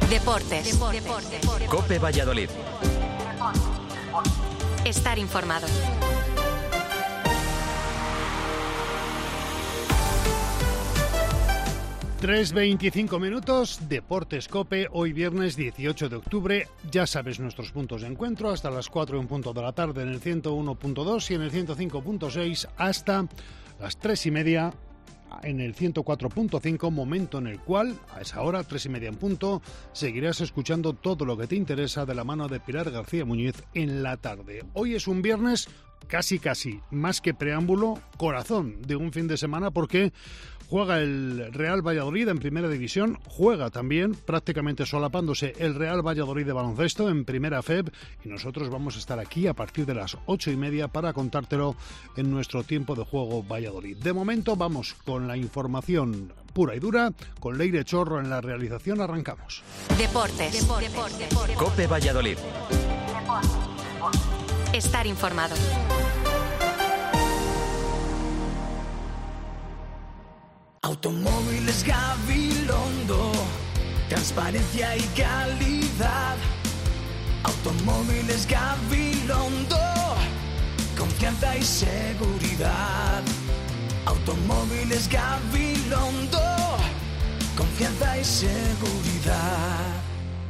Deportes. COPE Valladolid. Estar informado. Tres 25 minutos, Deportes COPE, hoy viernes 18 de octubre. Ya sabes nuestros puntos de encuentro, hasta las 4 en punto de la tarde en el 101.2 y en el 105.6 hasta las 3:30 en el 104.5, momento en el cual, a esa hora, 3:30 en punto, seguirás escuchando todo lo que te interesa de la mano de Pilar García Muñiz en la tarde. Hoy es un viernes casi, más que preámbulo, corazón de un fin de semana, porque juega el Real Valladolid en Primera División, juega también, prácticamente solapándose, el Real Valladolid de baloncesto en Primera FEB, y nosotros vamos a estar aquí a partir de las 8:30 para contártelo en nuestro tiempo de juego Valladolid. De momento vamos con la información pura y dura, con Leire Chorro en la realización. Arrancamos. Deportes. COPE Valladolid. Estar informado. Automóviles Gabilondo, transparencia y calidad. Automóviles Gabilondo, confianza y seguridad. Automóviles Gabilondo, confianza y seguridad.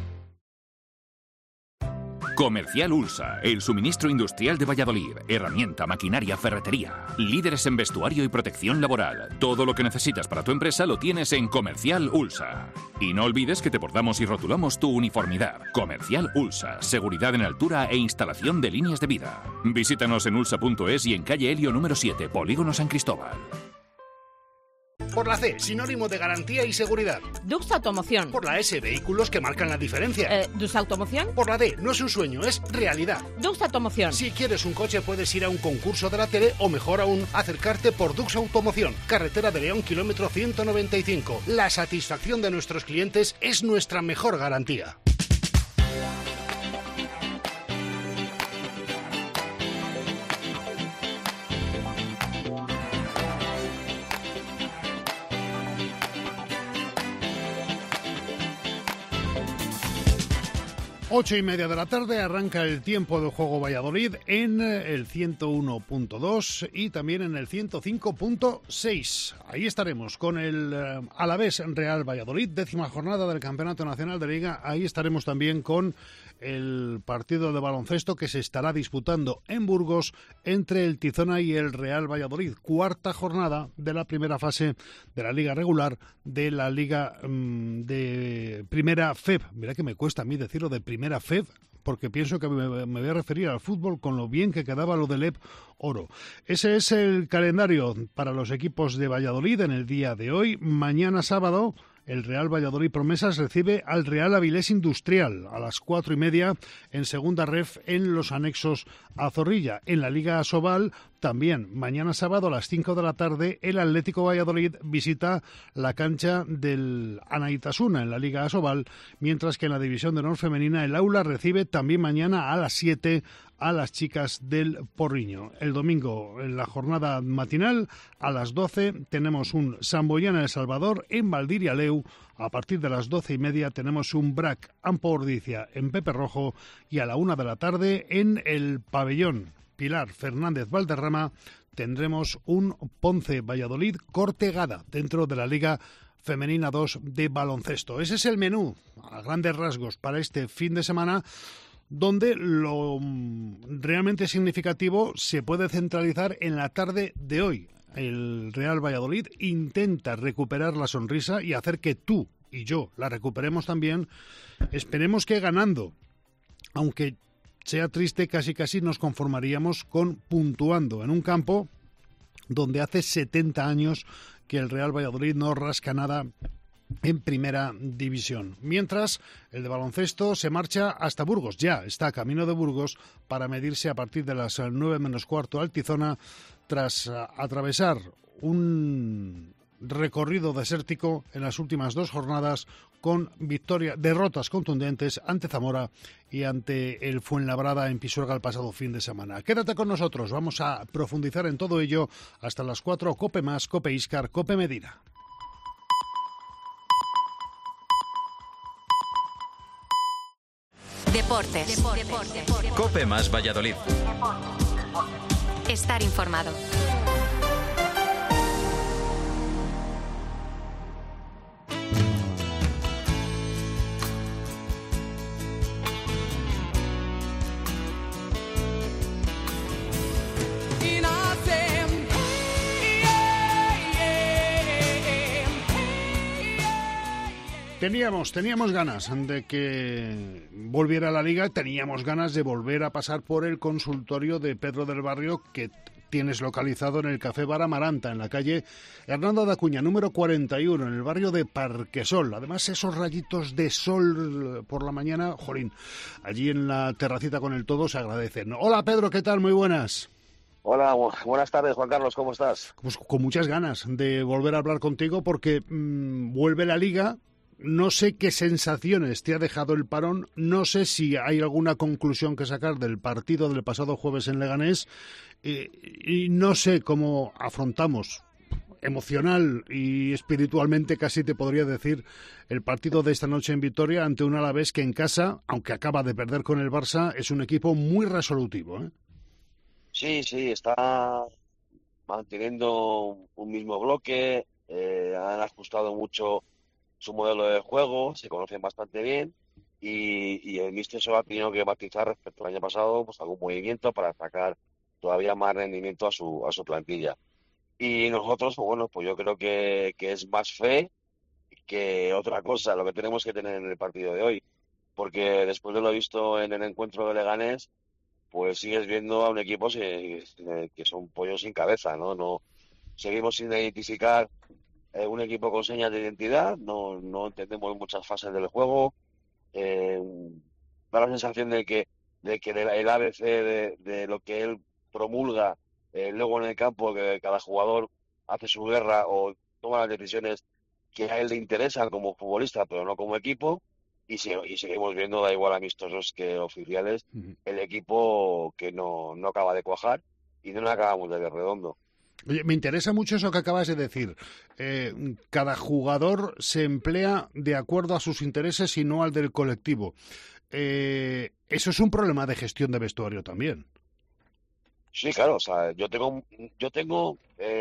Comercial Ulsa, el suministro industrial de Valladolid, herramienta, maquinaria, ferretería, líderes en vestuario y protección laboral. Todo lo que necesitas para tu empresa lo tienes en Comercial Ulsa. Y no olvides que te bordamos y rotulamos tu uniformidad. Comercial Ulsa, seguridad en altura e instalación de líneas de vida. Visítanos en ulsa.es y en calle Helio número 7, Polígono San Cristóbal. Por la C, sinónimo de garantía y seguridad. Dux Automoción. Por la S, vehículos que marcan la diferencia. ¿Dux Automoción? Por la D, no es un sueño, es realidad. Dux Automoción. Si quieres un coche puedes ir a un concurso de la tele o mejor aún, acercarte por Dux Automoción. Carretera de León, kilómetro 195. La satisfacción de nuestros clientes es nuestra mejor garantía. Ocho y media de la tarde arranca el tiempo de juego Valladolid en el 101.2 y también en el 105.6. Ahí estaremos con el Alavés Real Valladolid, 10ª jornada del Campeonato Nacional de Liga. Ahí estaremos también con el partido de baloncesto que se estará disputando en Burgos entre el Tizona y el Real Valladolid. 4ª jornada de la primera fase de la Liga regular de la Liga de Primera FEB. Mira que me cuesta a mí decirlo de Primera FEB, porque pienso que me voy a referir al fútbol con lo bien que quedaba lo del EP Oro. Ese es el calendario para los equipos de Valladolid en el día de hoy. Mañana sábado el Real Valladolid Promesas recibe al Real Avilés Industrial a las 4:30 en segunda ref en los anexos a Zorrilla. En la Liga Asobal también mañana sábado a las 5 de la tarde el Atlético Valladolid visita la cancha del Anaitasuna en la Liga Asobal, mientras que en la División de Honor Femenina el Aula recibe también mañana a las 7 a las chicas del Porriño. El domingo, en la jornada matinal, a las 12, tenemos un Sant Boiana El Salvador en Valdir-i-Aleu. A partir de las 12:30 tenemos un BRAC Ampo-Ordicia en Pepe Rojo y a la 1 de la tarde en el pabellón Pilar Fernández Valderrama tendremos un Ponce Valladolid Cortegada dentro de la Liga Femenina 2 de baloncesto. Ese es el menú, a grandes rasgos, para este fin de semana, donde lo realmente significativo se puede centralizar en la tarde de hoy. El Real Valladolid intenta recuperar la sonrisa y hacer que tú y yo la recuperemos también. Esperemos que ganando, aunque sea triste, casi nos conformaríamos con puntuando en un campo donde hace 70 años que el Real Valladolid no rasca nada en Primera División. Mientras, el de baloncesto se marcha hasta Burgos, ya está camino de Burgos para medirse a partir de las 9 menos cuarto al Tizona, tras atravesar un recorrido desértico en las últimas 2 jornadas con derrotas contundentes ante Zamora y ante el Fuenlabrada en Pisuerga el pasado fin de semana. Quédate con nosotros, vamos a profundizar en todo ello hasta las 4. COPE más, COPE Iscar, COPE Medina. Deportes. Cope más Valladolid. Estar informado. Teníamos ganas de que volviera a la Liga, teníamos ganas de volver a pasar por el consultorio de Pedro del Barrio que tienes localizado en el Café Bar Amaranta, en la calle Hernando de Acuña, número 41, en el barrio de Parquesol. Además, esos rayitos de sol por la mañana, jolín, allí en la terracita con el todo se agradecen. Hola Pedro, ¿qué tal? Muy buenas. Hola, buenas tardes, Juan Carlos, ¿cómo estás? Pues con muchas ganas de volver a hablar contigo porque vuelve la Liga. No sé qué sensaciones te ha dejado el parón, no sé si hay alguna conclusión que sacar del partido del pasado jueves en Leganés y no sé cómo afrontamos emocional y espiritualmente, casi te podría decir, el partido de esta noche en Vitoria ante un Alavés que en casa, aunque acaba de perder con el Barça, es un equipo muy resolutivo, ¿eh? Sí, está manteniendo un mismo bloque, han ajustado mucho su modelo de juego, se conocen bastante bien y el míster solo ha tenido que matizar respecto al año pasado pues algún movimiento para sacar todavía más rendimiento a su plantilla. Y nosotros, pues yo creo que es más fe que otra cosa lo que tenemos que tener en el partido de hoy, porque después de lo visto en el encuentro de Leganés, pues sigues viendo a un equipo que son pollos sin cabeza, ¿no? Seguimos sin identificar un equipo con señas de identidad, no entendemos muchas fases del juego, da la sensación de que el ABC de lo que él promulga luego en el campo, que cada jugador hace su guerra o toma las decisiones que a él le interesan como futbolista, pero no como equipo, y seguimos viendo, da igual amistosos que oficiales, el equipo que no acaba de cuajar y no acabamos de ver redondo. Oye, me interesa mucho eso que acabas de decir. Cada jugador se emplea de acuerdo a sus intereses y no al del colectivo. Eso es un problema de gestión de vestuario también. Sí, claro. O sea, yo tengo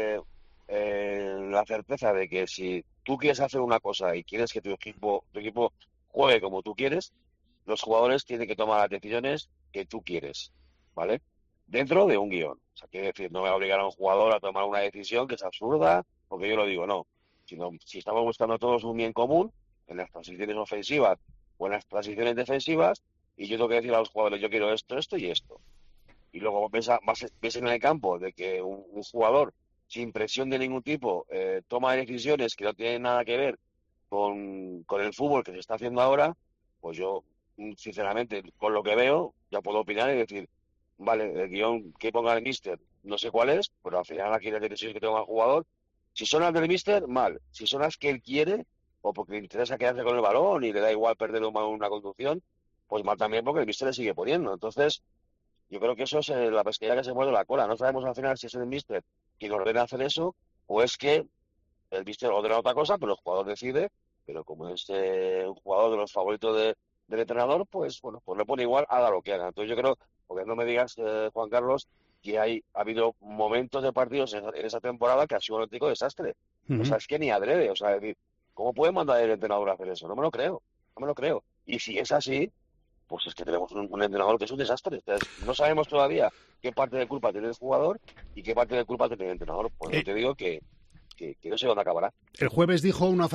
la certeza de que si tú quieres hacer una cosa y quieres que tu equipo juegue como tú quieres, los jugadores tienen que tomar las decisiones que tú quieres, ¿vale? Dentro de un guión. O sea, quiere decir, no voy a obligar a un jugador a tomar una decisión que es absurda, porque yo lo digo, no. Si estamos buscando todos un bien común, en las transiciones ofensivas o en las transiciones defensivas, y yo tengo que decir a los jugadores, yo quiero esto, esto y esto. Y luego ves en el campo de que un jugador sin presión de ningún tipo toma decisiones que no tienen nada que ver con el fútbol que se está haciendo ahora, pues yo, sinceramente, con lo que veo, ya puedo opinar y decir, vale, el guión que ponga el míster, no sé cuál es, pero al final aquí las decisiones que toma el jugador, si son las del míster, mal. Si son las que él quiere, o porque le interesa quedarse con el balón y le da igual perder una conducción, pues mal también porque el míster le sigue poniendo. Entonces, yo creo que eso es la pesquería que se muerde la cola. No sabemos al final si es el míster quien ordena hacer eso, o es que el míster ordena otra cosa, pero el jugador decide, pero como es un jugador de los favoritos del entrenador, pues bueno, pues le pone igual, haga lo que haga. Entonces yo creo, porque no me digas, Juan Carlos, que ha habido momentos de partidos en esa temporada que ha sido un auténtico desastre. O sea, es que ni adrede. O sea, es decir, ¿cómo puede mandar el entrenador a hacer eso? No me lo creo. Y si es así, pues es que tenemos un entrenador que es un desastre. Entonces, no sabemos todavía qué parte de culpa tiene el jugador y qué parte de culpa tiene el entrenador. Pues yo te digo que no sé dónde acabará. El miércoles dijo una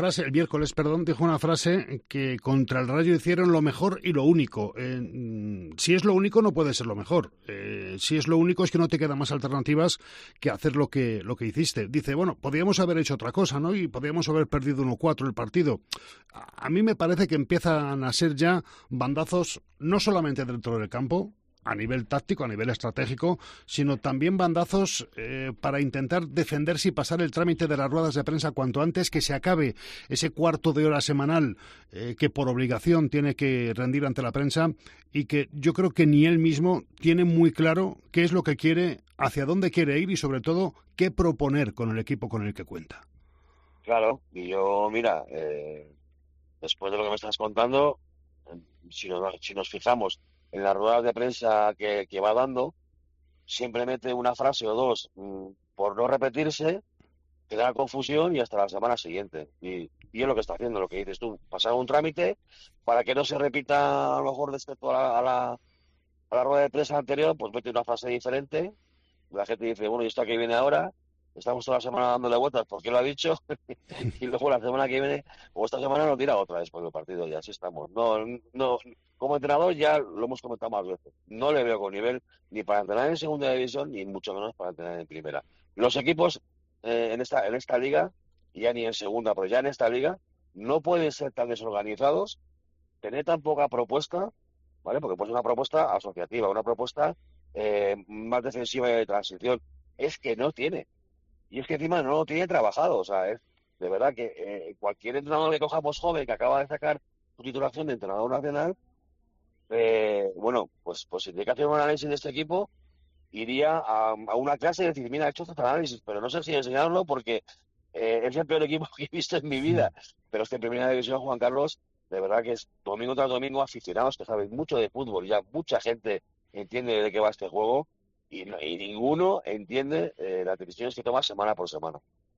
frase que contra el Rayo hicieron lo mejor y lo único. Si es lo único, no puede ser lo mejor. Si es lo único, es que no te quedan más alternativas que hacer lo que hiciste. Dice, bueno, podríamos haber hecho otra cosa, ¿no? Y podríamos haber perdido 1-4 el partido. A mí me parece que empiezan a ser ya bandazos, no solamente dentro del campo, a nivel táctico, a nivel estratégico, sino también bandazos para intentar defenderse y pasar el trámite de las ruedas de prensa cuanto antes, que se acabe ese cuarto de hora semanal que por obligación tiene que rendir ante la prensa y que yo creo que ni él mismo tiene muy claro qué es lo que quiere, hacia dónde quiere ir y sobre todo qué proponer con el equipo con el que cuenta. Claro, y yo, mira, después de lo que me estás contando, si nos fijamos en las ruedas de prensa que va dando, siempre mete una frase o dos por no repetirse, crea confusión y hasta la semana siguiente. Y es lo que está haciendo, lo que dices tú, pasar un trámite para que no se repita a lo mejor respecto a la rueda de prensa anterior, pues mete una frase diferente. La gente dice, bueno, ¿y esto a qué viene ahora? Estamos toda la semana dándole vueltas, ¿por qué lo ha dicho? Y luego la semana que viene, o esta semana lo tira otra vez por el partido, y así estamos. No, como entrenador ya lo hemos comentado más veces. No le veo con nivel ni para entrenar en segunda división, ni mucho menos para entrenar en primera. Los equipos en esta liga, ya ni en segunda, pero ya en esta liga, no pueden ser tan desorganizados, tener tan poca propuesta, ¿vale? Porque pues una propuesta asociativa, una propuesta más defensiva y de transición. Es que no tiene. Y es que encima no lo tiene trabajado. O sea, es de verdad que cualquier entrenador que cojamos joven que acaba de sacar su titulación de entrenador nacional, bueno, pues si tiene que hacer un análisis de este equipo, iría a una clase y decir, mira, he hecho este análisis, pero no sé si enseñarlo porque es el peor equipo que he visto en mi vida. Pero este en primera división, Juan Carlos, de verdad que es domingo tras domingo, aficionados que saben mucho de fútbol, ya mucha gente entiende de qué va este juego y ninguno entiende las decisiones que toma semana por semana.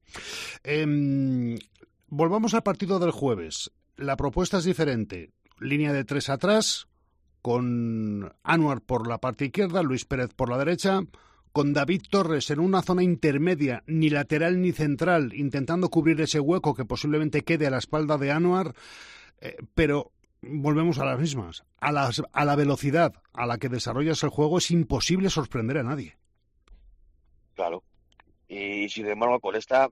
Volvamos al partido del jueves. La propuesta es diferente. Línea de 3 atrás, con Anuar por la parte izquierda, Luis Pérez por la derecha, con David Torres en una zona intermedia, ni lateral ni central, intentando cubrir ese hueco que posiblemente quede a la espalda de Anuar, pero volvemos a las mismas. A la velocidad a la que desarrollas el juego es imposible sorprender a nadie. Claro. Y sin embargo, con esta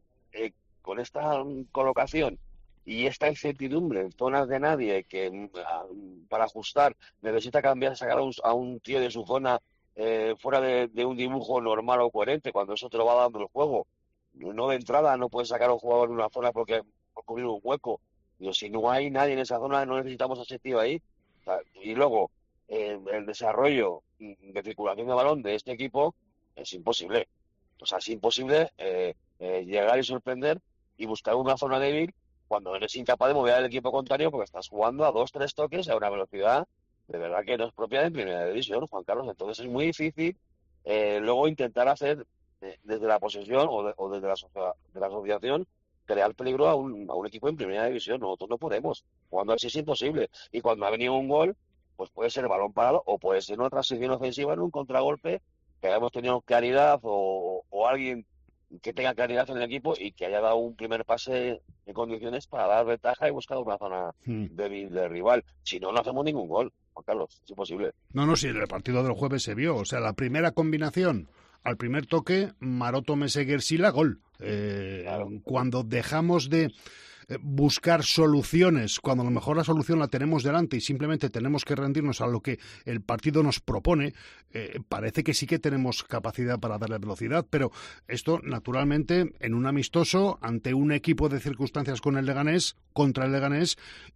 colocación y esta incertidumbre en zonas de nadie que para ajustar necesita sacar a un tío de su zona fuera de un dibujo normal o coherente, cuando eso te lo va dando el juego. No de entrada no puedes sacar a un jugador en una zona por cubrir un hueco. Digo, si no hay nadie en esa zona, no necesitamos a ese tío ahí. O sea, y luego, el desarrollo de circulación de balón de este equipo es imposible. O sea, es imposible llegar y sorprender y buscar una zona débil cuando eres incapaz de mover al equipo contrario porque estás jugando a 2-3 toques a una velocidad de verdad que no es propia de primera división, Juan Carlos. Entonces es muy difícil luego intentar hacer desde la posesión o desde la asociación crear peligro a un equipo en primera división. Nosotros no podemos. Cuando así es imposible. Y cuando ha venido un gol, pues puede ser el balón parado o puede ser una transición ofensiva en un contragolpe que hayamos tenido claridad o alguien que tenga claridad en el equipo y que haya dado un primer pase en condiciones para dar ventaja y buscar una zona débil del rival. Si no, no hacemos ningún gol, Juan Carlos. Es imposible. No, sí, en el partido del jueves se vio. O sea, la primera combinación, al primer toque, Maroto Meseguer Sila, gol. Claro. Cuando dejamos de buscar soluciones, cuando a lo mejor la solución la tenemos delante y simplemente tenemos que rendirnos a lo que el partido nos propone, parece que sí que tenemos capacidad para darle velocidad, pero esto naturalmente en un amistoso ante un equipo de circunstancias con el Leganés, contra el Leganés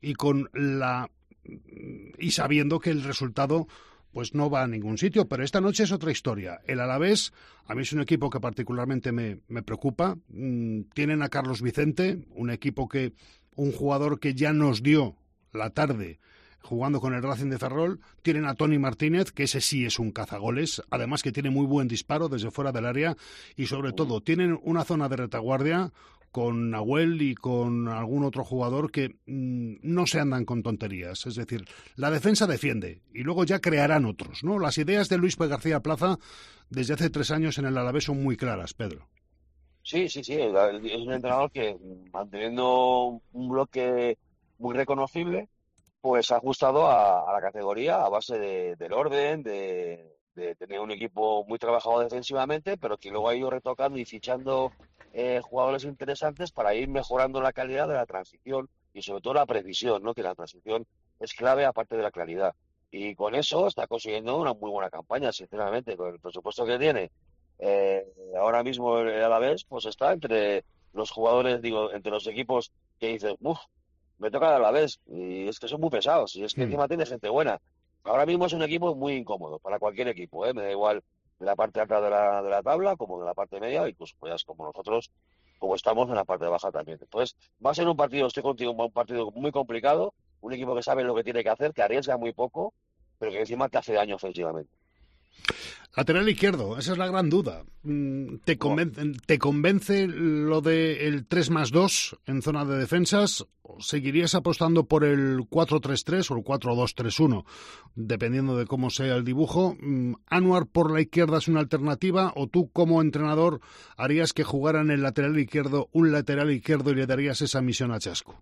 y sabiendo que el resultado pues no va a ningún sitio, pero esta noche es otra historia. El Alavés, a mí es un equipo que particularmente me preocupa. Tienen a Carlos Vicente, un jugador que ya nos dio la tarde jugando con el Racing de Ferrol. Tienen a Tony Martínez, que ese sí es un cazagoles, además que tiene muy buen disparo desde fuera del área y sobre todo tienen una zona de retaguardia con Nahuel y con algún otro jugador que no se andan con tonterías. Es decir, la defensa defiende y luego ya crearán otros, ¿no? Las ideas de Luis García Plaza desde hace 3 años en el Alavés son muy claras, Pedro. Sí. Es un entrenador que, manteniendo un bloque muy reconocible, pues ha ajustado a la categoría a base del orden, de tener un equipo muy trabajado defensivamente, pero que luego ha ido retocando y fichando jugadores interesantes para ir mejorando la calidad de la transición y sobre todo la precisión, ¿no? Que la transición es clave aparte de la claridad. Y con eso está consiguiendo una muy buena campaña, sinceramente, con el presupuesto que tiene. Ahora mismo el Alavés pues está entre los jugadores, entre los equipos que dicen, me toca el Alavés, y es que son muy pesados, y es que encima tiene gente buena. Ahora mismo es un equipo muy incómodo para cualquier equipo, me da igual de la parte alta de la tabla como de la parte media, incluso pues como nosotros, como estamos en la parte baja también. Entonces va a ser un partido, estoy contigo, un partido muy complicado, un equipo que sabe lo que tiene que hacer, que arriesga muy poco, pero que encima te hace daño ofensivamente. Lateral izquierdo, esa es la gran duda. ¿Te convence lo del 3+2 en zona de defensas? ¿O seguirías apostando por el 4-3-3 o el 4-2-3-1? Dependiendo de cómo sea el dibujo. ¿Anwar por la izquierda es una alternativa o tú como entrenador harías que jugara en el lateral izquierdo un lateral izquierdo y le darías esa misión a Chasco?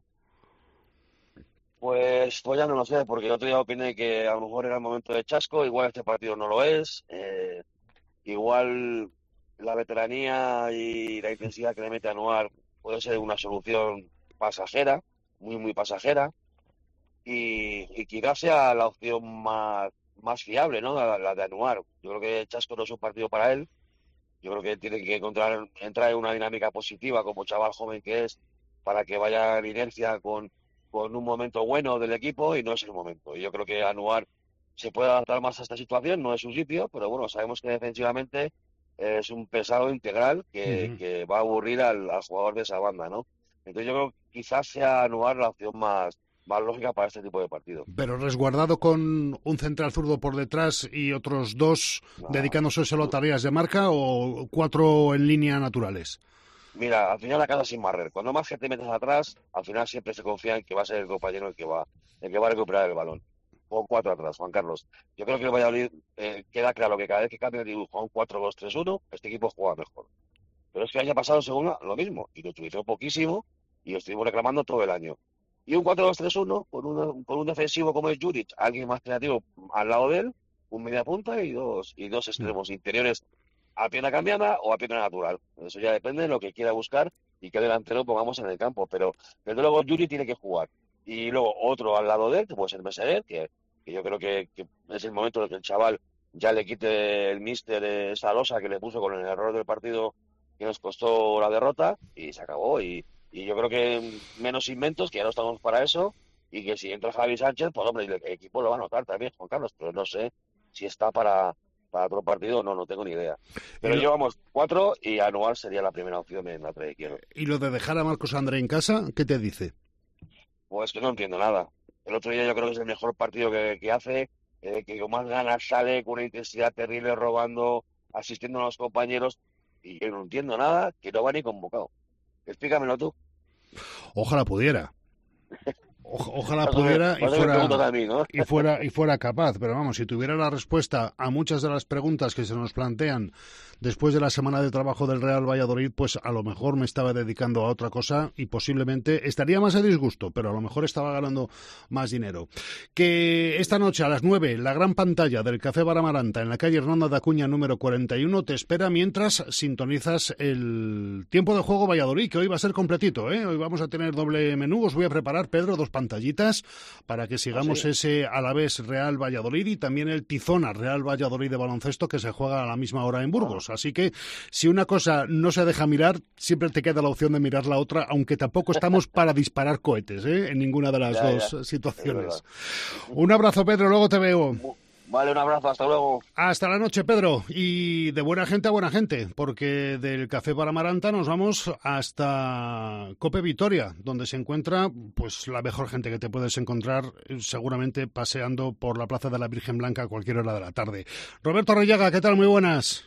Pues ya no lo sé, porque el otro día opiné que a lo mejor era el momento de Chasco, igual este partido no lo es, igual la veteranía y la intensidad que le mete a Anuar puede ser una solución pasajera, muy, muy pasajera, y quizás sea la opción más fiable, ¿no? La de Anuar. Yo creo que Chasco no es un partido para él, yo creo que tiene que entrar en una dinámica positiva como chaval joven que es, para que vaya en inercia con un momento bueno del equipo y no es el momento. Y yo creo que Anuar se puede adaptar más a esta situación, no es su sitio, pero bueno, sabemos que defensivamente es un pesado integral que va a aburrir al jugador de esa banda, ¿no? Entonces yo creo que quizás sea Anuar la opción más lógica para este tipo de partido. Pero resguardado con un central zurdo por detrás y otros dos dedicándose solo a tareas de marca o 4 en línea naturales. Mira, al final la casa sin barrer. Cuando más gente metes atrás, al final siempre se confía en que va a ser el compañero el que va a recuperar el balón. Pon 4 atrás, Juan Carlos. Yo creo que el Valladolid queda claro que cada vez que cambia el dibujo a un 4-2-3-1, este equipo juega mejor. Pero es que el año pasado segunda lo mismo, y lo utilizó poquísimo, y lo estuvimos reclamando todo el año. Y un 4-2-3-1, con un defensivo como es Juric, alguien más creativo al lado de él, un media punta y dos extremos interiores a pierna cambiada o a pierna natural. Eso ya depende de lo que quiera buscar y qué delantero pongamos en el campo. Pero desde luego Yuri tiene que jugar. Y luego otro al lado de él, que puede ser Meseguer, que yo creo que es el momento de que el chaval ya le quite el míster esa losa que le puso con el error del partido que nos costó la derrota y se acabó. Y yo creo que menos inventos, que ya no estamos para eso, y que si entra Javi Sánchez, pues hombre, el equipo lo va a notar también, Juan Carlos, pero no sé si está para otro partido, no tengo ni idea. Pero llevamos 4 y Anuar sería la primera opción en la trayectoria. ¿Y lo de dejar a Marcos André en casa, qué te dice? Pues que no entiendo nada. El otro día yo creo que es el mejor partido que hace, que con más ganas sale, con una intensidad terrible, robando, asistiendo a los compañeros, y yo no entiendo nada, que no va ni convocado. Explícamelo tú. Ojalá pudiera. Ojalá pudiera y fuera capaz, pero vamos, si tuviera la respuesta a muchas de las preguntas que se nos plantean después de la semana de trabajo del Real Valladolid, pues a lo mejor me estaba dedicando a otra cosa y posiblemente estaría más a disgusto, pero a lo mejor estaba ganando más dinero. Que esta noche a las 9, la gran pantalla del Café Bar Amaranta en la calle Hernando de Acuña número 41 te espera mientras sintonizas el tiempo de juego Valladolid, que hoy va a ser completito, ¿eh? Hoy vamos a tener doble menú, os voy a preparar, Pedro, 2 pantallitas para que sigamos ese Alavés Real Valladolid y también el Tizona Real Valladolid de baloncesto que se juega a la misma hora en Burgos. Así que si una cosa no se deja mirar, siempre te queda la opción de mirar la otra, aunque tampoco estamos para disparar cohetes, en ninguna de las dos situaciones. Un abrazo, Pedro, luego te veo. Vale, un abrazo, hasta luego. Hasta la noche, Pedro. Y de buena gente a buena gente, porque del Café Bar Amaranta nos vamos hasta Cope Vitoria, donde se encuentra pues la mejor gente que te puedes encontrar, seguramente paseando por la Plaza de la Virgen Blanca a cualquier hora de la tarde. Roberto Rellaga, ¿qué tal? Muy buenas.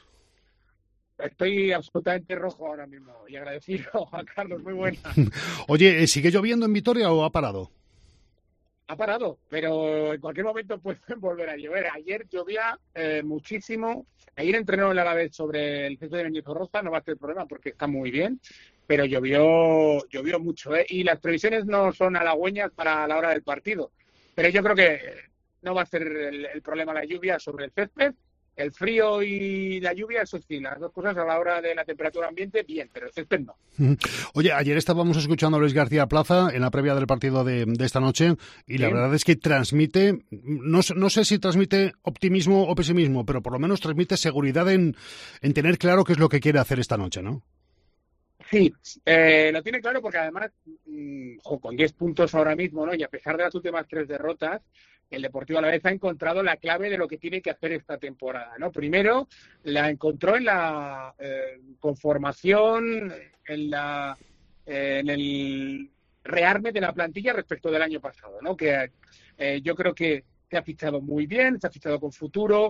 Estoy absolutamente rojo ahora mismo y agradecido, Juan Carlos, muy buena. Oye, ¿sigue lloviendo en Vitoria o ha parado? Ha parado, pero en cualquier momento puede volver a llover. Ayer llovía muchísimo. Ayer entrenó el Alavés sobre el centro de Mendizorroza, no va a ser problema porque está muy bien, pero llovió mucho, y las previsiones no son halagüeñas para la hora del partido. Pero yo creo que no va a ser el problema la lluvia sobre el césped. El frío y la lluvia, eso sí, las dos cosas a la hora de la temperatura ambiente, bien, pero el césped no. Oye, ayer estábamos escuchando a Luis García Plaza en la previa del partido de esta noche y la verdad es que transmite, no sé si transmite optimismo o pesimismo, pero por lo menos transmite seguridad en tener claro qué es lo que quiere hacer esta noche, ¿no? Sí, lo tiene claro porque además, con 10 puntos ahora mismo, ¿no? Y a pesar de las últimas 3 derrotas, el Deportivo Alavés ha encontrado la clave de lo que tiene que hacer esta temporada, ¿no? Primero, la encontró en la conformación, en rearme de la plantilla respecto del año pasado, ¿no? Que yo creo que se ha fichado muy bien, se ha fichado con futuro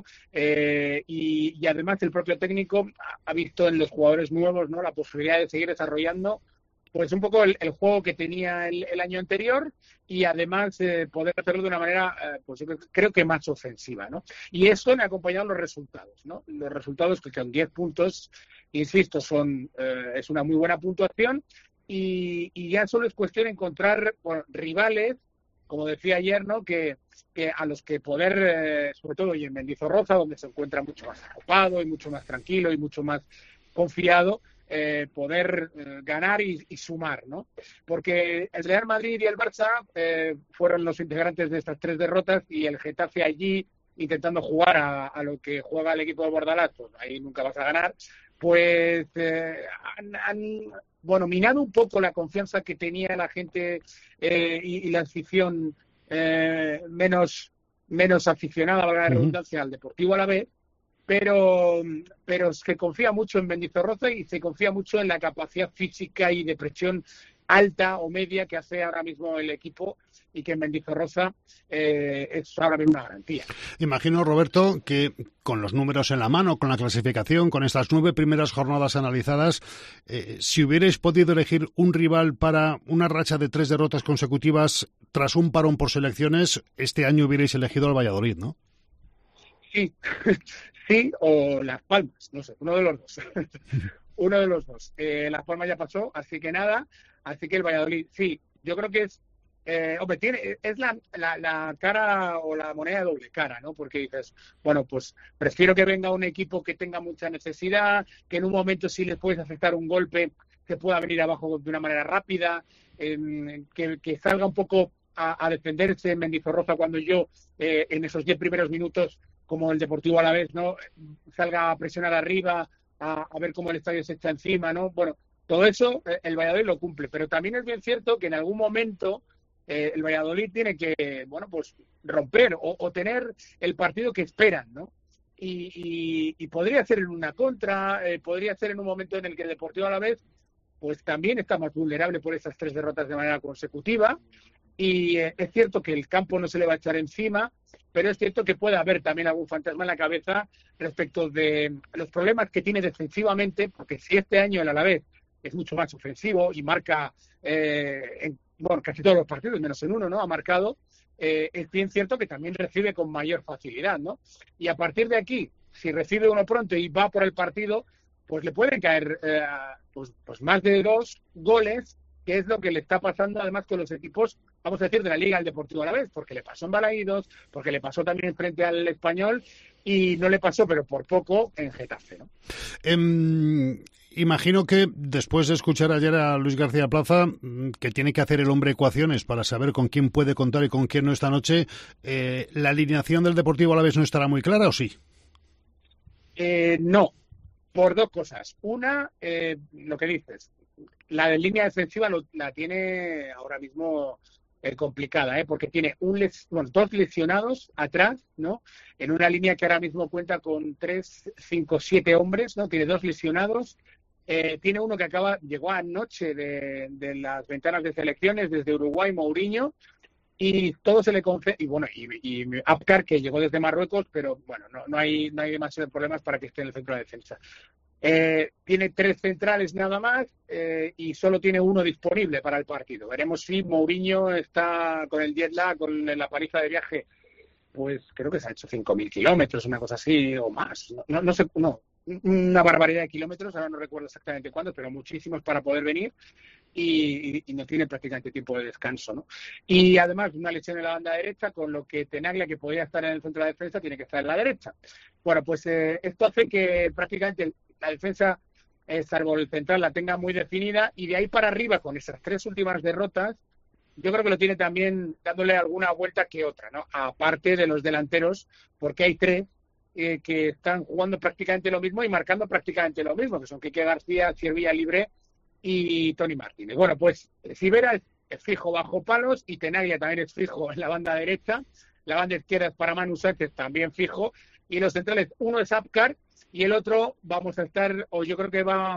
y además el propio técnico ha visto en los jugadores nuevos, ¿no?, la posibilidad de seguir desarrollando pues un poco el juego que tenía el año anterior y además poder hacerlo de una manera pues yo creo que más ofensiva, ¿no? Y eso me ha acompañado los resultados, ¿no? Los resultados que con 10 puntos, insisto, es una muy buena puntuación y ya solo es cuestión de encontrar rivales, como decía ayer, ¿no?, que a los que poder, sobre todo y en Mendizorroza, donde se encuentra mucho más arropado y mucho más tranquilo y mucho más confiado, poder ganar y sumar, ¿no? Porque el Real Madrid y el Barça fueron los integrantes de estas 3 derrotas y el Getafe allí intentando jugar a lo que juega el equipo de Bordalás, pues ahí nunca vas a ganar, pues han minado un poco la confianza que tenía la gente y la afición menos aficionada, valga la redundancia, al Deportivo Alavés, pero se confía mucho en Mendizorroza y se confía mucho en la capacidad física y de presión alta o media que hace ahora mismo el equipo y que en Mendizorroza es ahora mismo una garantía. Imagino, Roberto, que con los números en la mano, con la clasificación, con estas 9 primeras jornadas analizadas, si hubierais podido elegir un rival para una racha de 3 derrotas consecutivas tras un parón por selecciones, este año hubierais elegido al Valladolid, ¿no? Sí, sí, o Las Palmas, no sé, uno de los dos. Uno de los dos. Las Palmas ya pasó, así que nada, así que el Valladolid, sí, yo creo que es, es la cara o la moneda de doble cara, ¿no? Porque dices, bueno, pues prefiero que venga un equipo que tenga mucha necesidad, que en un momento sí le puedes aceptar un golpe, que pueda venir abajo de una manera rápida, que salga un poco a defenderse en Mendizorroza cuando yo, en esos 10 primeros minutos, como el Deportivo Alavés, ¿no?, salga a presionar arriba, a ver cómo el estadio se echa encima, ¿no? Bueno, todo eso el Valladolid lo cumple, pero también es bien cierto que en algún momento el Valladolid tiene que, bueno, pues romper o tener el partido que esperan, ¿no? Y podría ser en una contra, podría ser en un momento en el que el Deportivo Alavés pues también está más vulnerable por esas 3 derrotas de manera consecutiva. Y es cierto que el campo no se le va a echar encima, pero es cierto que puede haber también algún fantasma en la cabeza respecto de los problemas que tiene defensivamente, porque si este año el Alavés es mucho más ofensivo y marca en casi todos los partidos, menos en uno, ¿no?, ha marcado, es bien cierto que también recibe con mayor facilidad, ¿no? Y a partir de aquí, si recibe uno pronto y va por el partido, pues le pueden caer pues más de 2 goles, que es lo que le está pasando además con los equipos, vamos a decir, de la Liga al Deportivo Alavés, porque le pasó en Balaídos, porque le pasó también frente al Español y no le pasó, pero por poco, en Getafe, ¿no? Imagino que después de escuchar ayer a Luis García Plaza, que tiene que hacer el hombre ecuaciones para saber con quién puede contar y con quién no esta noche, ¿la alineación del Deportivo Alavés no estará muy clara o sí? No, por 2 cosas. Una, lo que dices, la de línea defensiva la tiene ahora mismo complicada, porque tiene 2 lesionados atrás, ¿no? En una línea que ahora mismo cuenta con 3, 5, 7 hombres, ¿no? Tiene 2 lesionados. Tiene uno que llegó anoche de las ventanas de selecciones desde Uruguay, Mourinho, y todo se le concede, y Apcar, que llegó desde Marruecos, pero bueno, no hay demasiados problemas para que esté en el centro de defensa. Tiene 3 centrales nada más y solo tiene 1 disponible para el partido. Veremos si Mourinho está con el jet lag, con la paliza de viaje, pues creo que se ha hecho 5.000 kilómetros, una cosa así, o más. No sé, una barbaridad de kilómetros, ahora no recuerdo exactamente cuántos, pero muchísimos para poder venir y no tiene prácticamente tiempo de descanso, ¿no? Y además una lesión en la banda derecha, con lo que Tenaglia, que podría estar en el centro de la defensa, tiene que estar en la derecha. Bueno, pues esto hace que prácticamente la defensa, salvo el central, la tenga muy definida, y de ahí para arriba, con esas 3 últimas derrotas, yo creo que lo tiene también dándole alguna vuelta que otra, ¿no? Aparte de los delanteros, porque hay 3 que están jugando prácticamente lo mismo y marcando prácticamente lo mismo, que son Quique García, Siervilla Libre y Toni Martínez. Bueno, pues Sivera es fijo bajo palos y Tenaglia también es fijo en la banda derecha, la banda izquierda es para Manu Sánchez, también fijo, y los centrales, uno es Apcar y el otro vamos a estar, o yo creo que va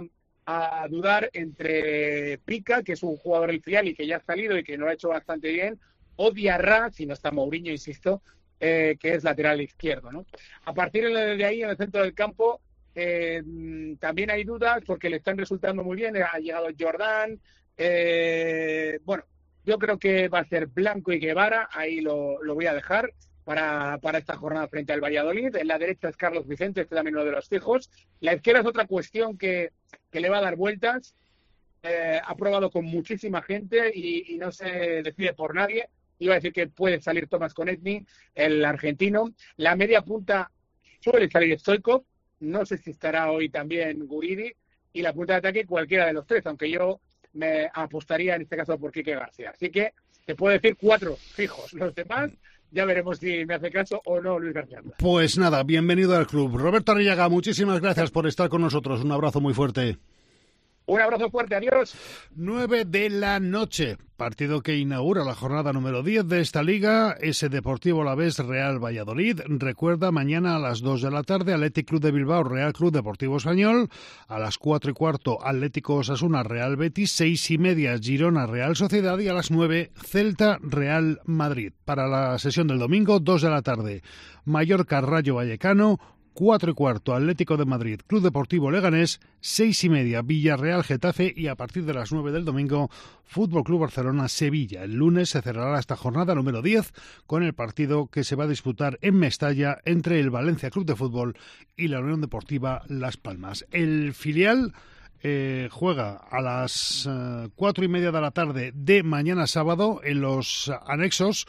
a dudar entre Pica, que es un jugador del filial y que ya ha salido y que lo ha hecho bastante bien, o Diarra, si no está Mourinho, insisto, que es lateral izquierdo, ¿no? A partir de ahí, en el centro del campo, también hay dudas porque le están resultando muy bien. Ha llegado Jordán. Bueno, yo creo que va a ser Blanco y Guevara. Ahí lo voy a dejar para esta jornada frente al Valladolid. En la derecha es Carlos Vicente, este también uno de los fijos. La izquierda es otra cuestión que le va a dar vueltas. Ha probado con muchísima gente y no se decide por nadie. Iba a decir que puede salir Tomás Konechny, el argentino. La media punta suele salir Stoichkov. No sé si estará hoy también Guridi. Y la punta de ataque cualquiera de los tres, aunque yo me apostaría en este caso por Quique García. Así que te puedo decir 4 fijos. Los demás ya veremos si me hace caso o no Luis García. Pues nada, bienvenido al club. Roberto Arrillaga, muchísimas gracias por estar con nosotros. Un abrazo muy fuerte. Un abrazo fuerte, adiós. 9 de la noche, partido que inaugura la jornada número 10 de esta liga, ese Deportivo Alavés Real Valladolid. Recuerda, mañana a las 2 de la tarde, Athletic Club de Bilbao Real Club Deportivo Español, a las 4:15 Atlético Osasuna Real Betis, 6:30 Girona Real Sociedad y a las 9 Celta Real Madrid. Para la sesión del domingo, 2 de la tarde, Mallorca Rayo Vallecano, 4:15 Atlético de Madrid, Club Deportivo Leganés, 6:30 Villarreal Getafe y a partir de las 9 del domingo Fútbol Club Barcelona Sevilla. El lunes se cerrará esta jornada número 10 con el partido que se va a disputar en Mestalla entre el Valencia Club de Fútbol y la Unión Deportiva Las Palmas. El filial juega a las 4:30 de la tarde de mañana sábado en los anexos,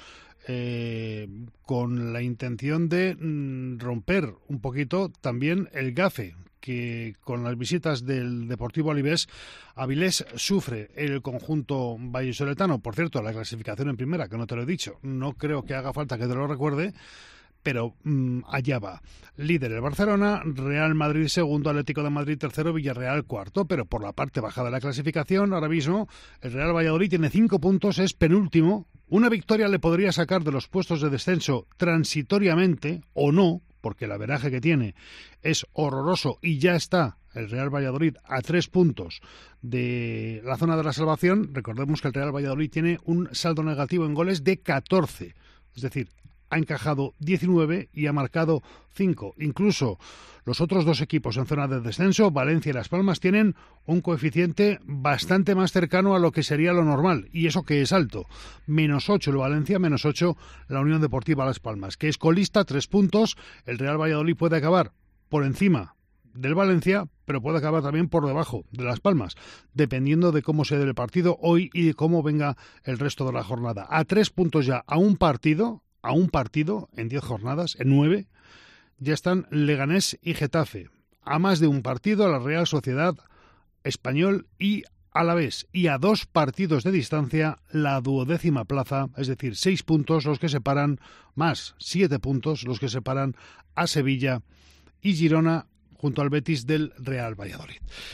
con la intención de romper un poquito también el gafe que con las visitas del Deportivo Avilés sufre el conjunto vallisoletano. Por cierto, la clasificación en primera, que no te lo he dicho, no creo que haga falta que te lo recuerde, pero allá va. Líder el Barcelona, Real Madrid segundo, Atlético de Madrid tercero, Villarreal cuarto, pero por la parte baja de la clasificación, ahora mismo el Real Valladolid tiene 5 puntos, es penúltimo. Una victoria le podría sacar de los puestos de descenso transitoriamente, o no, porque el averaje que tiene es horroroso y ya está el Real Valladolid a 3 puntos de la zona de la salvación. Recordemos que el Real Valladolid tiene un saldo negativo en goles de 14, es decir, ha encajado 19 y ha marcado 5. Incluso los otros dos equipos en zona de descenso, Valencia y Las Palmas, tienen un coeficiente bastante más cercano a lo que sería lo normal, y eso que es alto. -8 el Valencia, -8 la Unión Deportiva Las Palmas, que es colista, 3 puntos. El Real Valladolid puede acabar por encima del Valencia, pero puede acabar también por debajo de Las Palmas, dependiendo de cómo se dé el partido hoy y de cómo venga el resto de la jornada. A 3 puntos ya, a un partido en 10 jornadas, en 9, ya están Leganés y Getafe. A más de un partido a la Real Sociedad, Español y Alavés. Y a 2 partidos de distancia la 12ª plaza, es decir, 6 puntos los que separan, más 7 puntos los que separan a Sevilla y Girona junto al Betis del Real Valladolid.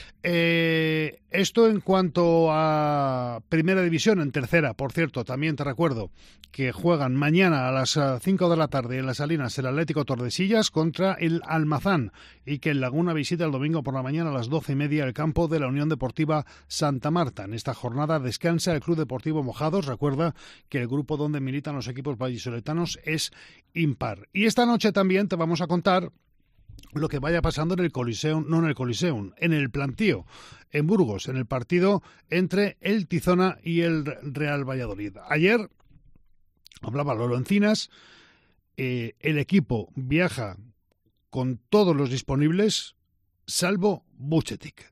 Esto en cuanto a Primera División. En tercera, por cierto, también te recuerdo que juegan mañana a las 5 de la tarde en Las Salinas el Atlético Tordesillas contra el Almazán y que el Laguna visita el domingo por la mañana a las 12:30 el campo de la Unión Deportiva Santa Marta. En esta jornada descansa el Club Deportivo Mojados. Recuerda que el grupo donde militan los equipos vallisoletanos es impar. Y esta noche también te vamos a contar lo que vaya pasando en el Coliseum, no en el Coliseum, en el Plantío, en Burgos, en el partido entre el Tizona y el Real Valladolid. Ayer hablaba Lolo Encinas, el equipo viaja con todos los disponibles, salvo Vucetich.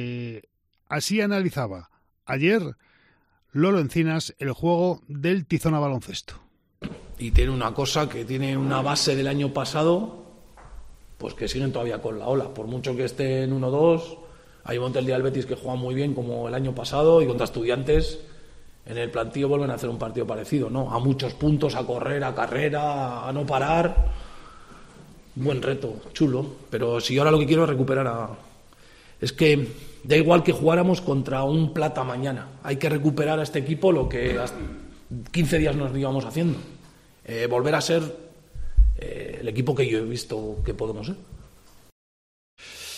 Así analizaba ayer Lolo Encinas el juego del Tizona Baloncesto. Y tiene una cosa que tiene una base del año pasado, pues que siguen todavía con la ola. Por mucho que esté en 1-2, hay un montón el día del Betis que juega muy bien como el año pasado y contra Estudiantes en el Plantío vuelven a hacer un partido parecido, ¿no? A muchos puntos, a correr, a carrera, a no parar. Buen reto, chulo. Pero si ahora lo que quiero es recuperar es que da igual que jugáramos contra un Plata mañana. Hay que recuperar a este equipo lo que hasta 15 días nos íbamos haciendo. Volver a ser el equipo que yo he visto que podemos ser.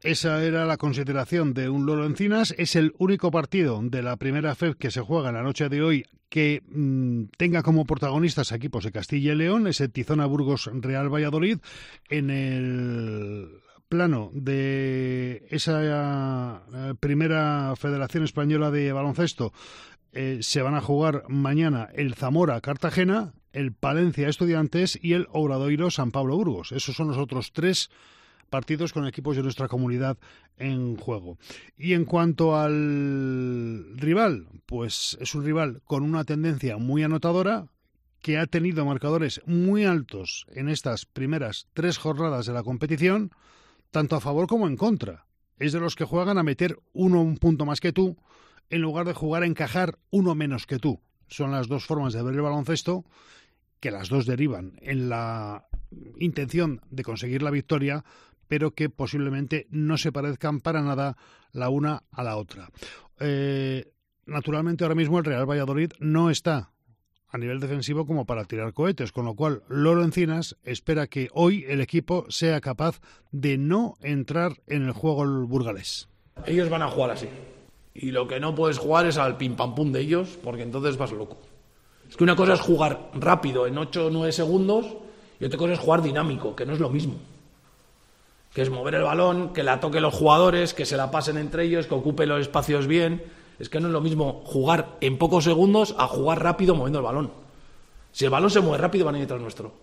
Esa era la consideración de un Lolo Encinas. Es el único partido de la primera FEB que se juega en la noche de hoy que tenga como protagonistas a equipos de Castilla y León, ese Tizona Burgos Real Valladolid. En el plano de esa primera Federación Española de Baloncesto se van a jugar mañana el Zamora Cartagena, el Palencia Estudiantes y el Obradoiro San Pablo Burgos. Esos son los otros 3 partidos con equipos de nuestra comunidad en juego. Y en cuanto al rival, pues es un rival con una tendencia muy anotadora, que ha tenido marcadores muy altos en estas primeras 3 jornadas de la competición, tanto a favor como en contra. Es de los que juegan a meter un punto más que tú, en lugar de jugar a encajar uno menos que tú. Son las 2 formas de ver el baloncesto, que las 2 derivan en la intención de conseguir la victoria, pero que posiblemente no se parezcan para nada la una a la otra. Naturalmente, ahora mismo el Real Valladolid no está a nivel defensivo como para tirar cohetes, con lo cual Lolo Encinas espera que hoy el equipo sea capaz de no entrar en el juego burgalés. Ellos van a jugar así. Y lo que no puedes jugar es al pim pam pum de ellos, porque entonces vas loco. Es que una cosa es jugar rápido en 8 o 9 segundos y otra cosa es jugar dinámico, que no es lo mismo. Que es mover el balón, que la toquen los jugadores, que se la pasen entre ellos, que ocupen los espacios bien. Es que no es lo mismo jugar en pocos segundos a jugar rápido moviendo el balón. Si el balón se mueve rápido van a ir detrás nuestro.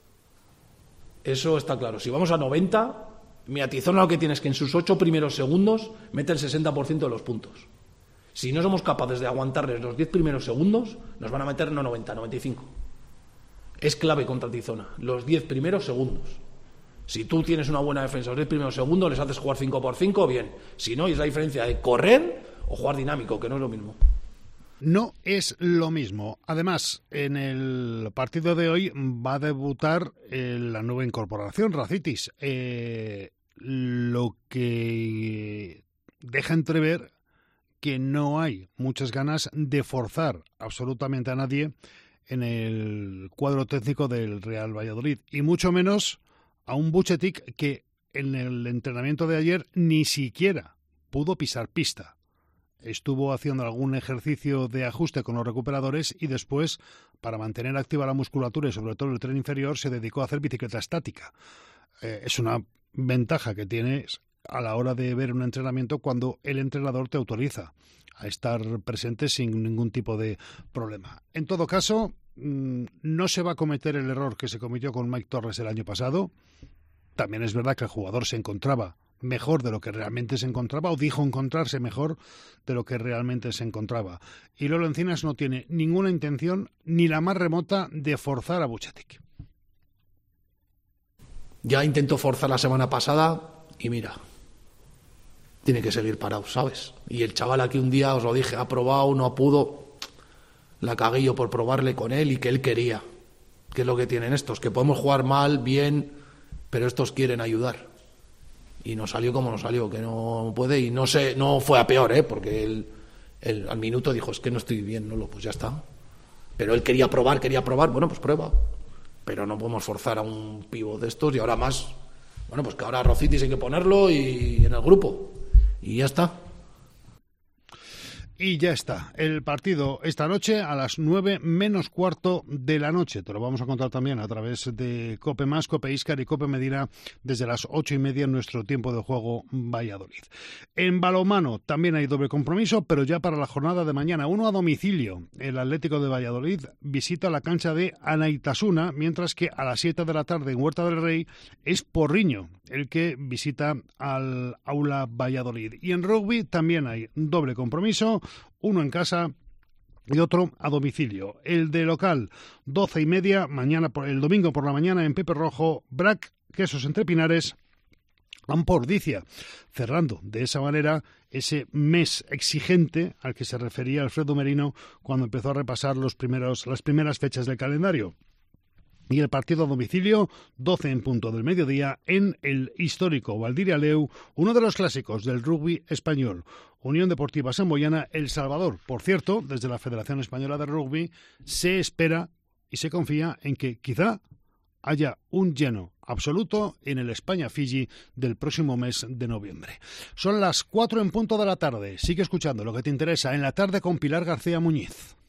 Eso está claro. Si vamos a 90, mi Tizona lo que tiene es que en sus 8 primeros segundos mete el 60% de los puntos. Si no somos capaces de aguantarles los 10 primeros segundos, nos van a meter no 90, 95. Es clave contra Tizona, los 10 primeros segundos. Si tú tienes una buena defensa los 10 primeros segundos, les haces jugar 5x5, bien. Si no, es la diferencia de correr o jugar dinámico, que no es lo mismo. No es lo mismo. Además, en el partido de hoy va a debutar la nueva incorporación, Racitis. Lo que deja entrever que no hay muchas ganas de forzar absolutamente a nadie en el cuadro técnico del Real Valladolid. Y mucho menos a un Vucetich que en el entrenamiento de ayer ni siquiera pudo pisar pista. Estuvo haciendo algún ejercicio de ajuste con los recuperadores y después, para mantener activa la musculatura y sobre todo el tren inferior, se dedicó a hacer bicicleta estática. Es una ventaja que tienes a la hora de ver un entrenamiento cuando el entrenador te autoriza a estar presente sin ningún tipo de problema. En todo caso, no se va a cometer el error que se cometió con Mike Torres el año pasado. También es verdad que el jugador se encontraba mejor de lo que realmente se encontraba, o dijo encontrarse mejor de lo que realmente se encontraba. Y Lolo Encinas no tiene ninguna intención, ni la más remota, de forzar a Vucetich. Ya intentó forzar la semana pasada y mira, tiene que seguir parado, ¿sabes? Y el chaval aquí un día, os lo dije, ha probado, no pudo. La cagué yo por probarle con él y que él quería. ¿Qué es lo que tienen estos? Que podemos jugar mal, bien, pero estos quieren ayudar. Y nos salió como nos salió, que no puede, y no sé, no fue a peor, porque él al minuto dijo, es que no estoy bien, no, pues ya está. Pero él quería probar, bueno, pues prueba. Pero no podemos forzar a un pivo de estos y ahora más, bueno, pues que ahora a Rocitis hay que ponerlo y en el grupo. Y ya está. Y ya está. El partido esta noche a las 9 menos cuarto de la noche. Te lo vamos a contar también a través de Cope Más, Cope Íscar y Cope Medina desde las 8:30 en nuestro tiempo de juego Valladolid. En balonmano también hay doble compromiso, pero ya para la jornada de mañana. Uno a domicilio. El Atlético de Valladolid visita la cancha de Anaitasuna, mientras que a las 7 de la tarde en Huerta del Rey es Porriño el que visita al Aula Valladolid. Y en rugby también hay doble compromiso, uno en casa y otro a domicilio. El de local, 12:30, el domingo por la mañana en Pepe Rojo, Brac, Quesos Entre Pinares, Ampordicia, cerrando de esa manera ese mes exigente al que se refería Alfredo Merino cuando empezó a repasar las primeras fechas del calendario. Y el partido a domicilio, 12 en punto del mediodía, en el histórico Valdiria Leu, uno de los clásicos del rugby español. Unión Deportiva Samboyana, El Salvador. Por cierto, desde la Federación Española de Rugby se espera y se confía en que quizá haya un lleno absoluto en el España-Fiji del próximo mes de noviembre. Son las 4 en punto de la tarde. Sigue escuchando lo que te interesa en la tarde con Pilar García Muñiz.